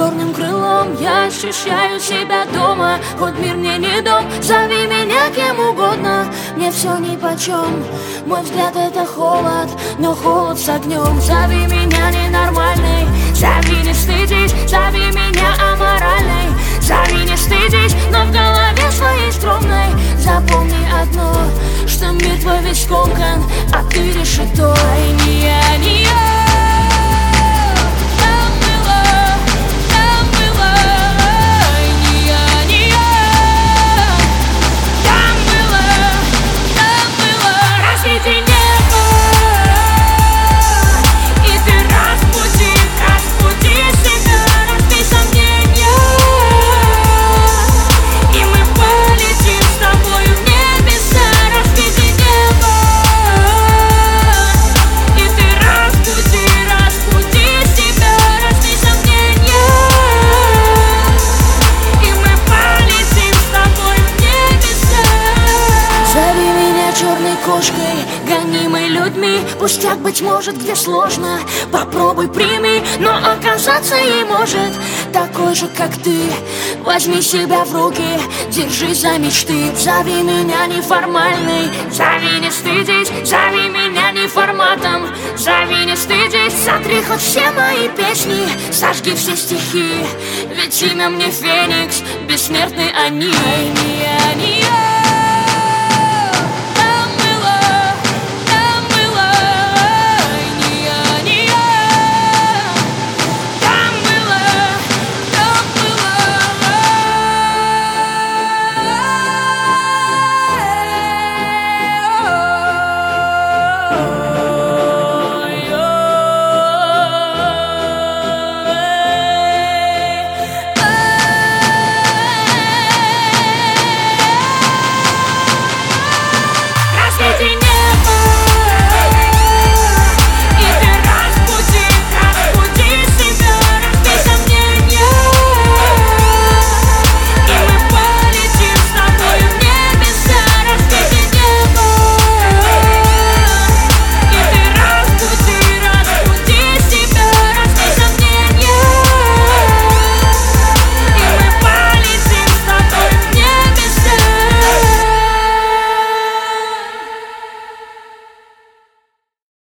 черным крылом я ощущаю себя дома. Хоть мир мне не дом, зови меня кем угодно, мне все нипочем. Мой взгляд это холод, но холод с огнем. Зови меня ненормальной, зови не стыдись, зови меня аморальной. Зови не стыдись, но в голове своей скромной запомни одно, что мир твой весь скомкан, а ты решето. Не я, не я. Кошкой, гонимой людьми, пустяк, быть может, где сложно. Попробуй прими, но оказаться ей может такой же, как ты. Возьми себя в руки, держись за мечты. Зови меня неформальной, зови не стыдись, зови меня неформатом, зови не стыдись. Сотри хоть все мои песни, сожги все стихи, ведь имя мне Феникс, бессмертны они. Не я, не я.